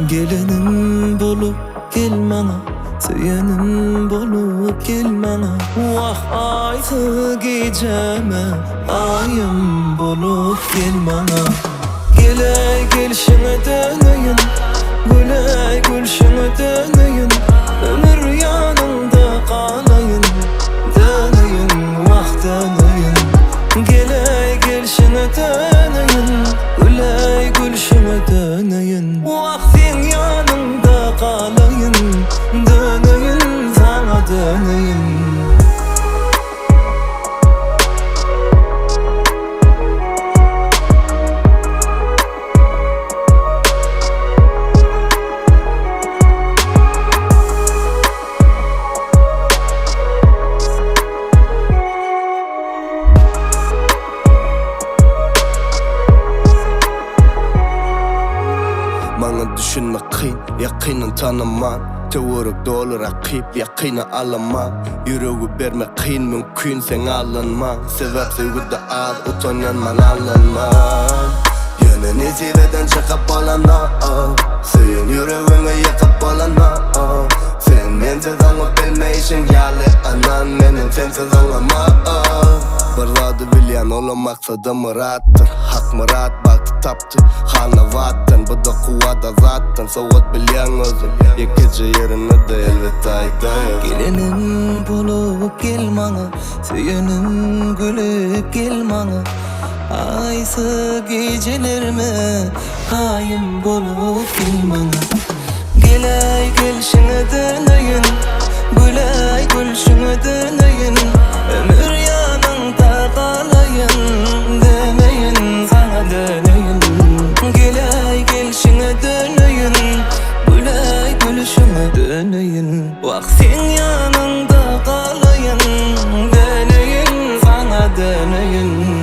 Gelinim bolup gel bana, söylenim bolup gel bana. Vah aytı geceme, ayım bolup gel bana. Gele gelişine döneyim, güle gülşine döneyim. Ömür yanımda kalayım, döneyim vah döneyim. Gele gelişine döneyim, güle gülşine döneyim. Vah sen yanımda kalayım, döneyim sana döneyim. Bana düşünme kıyın, yakını tanıman. Teorik dolu rakip, yakını alama. Yüreği verme kıyın, mümkün sen alınma. Sebep sevgide az, utanyanman alınma. Yönün izireden çıkıp olana, senin yüreğini yakıp olana. Sen mensiz onu bilmeyişin yali anan, menin sensiz olama. Barladı bilyan oğlum maksadım rahattır. Hak murat baktı taptı hana vatan. Bu da kuvada zaten soğut bilyan özüm. Yekici yerine de elbette aydayım. Gelinim bolup gel bana, söylenim gülüp gel bana. Aysı gecelerime, ayım bolup gel bana. Gele gelişine döneyim, güle gülşine döneyim. Ömür yanında kalayım, demeyin sana döneyim. Gele gelişine döneyim, güle gülşine döneyim. Vah sen yanında kalayım, döneyim sana döneyim.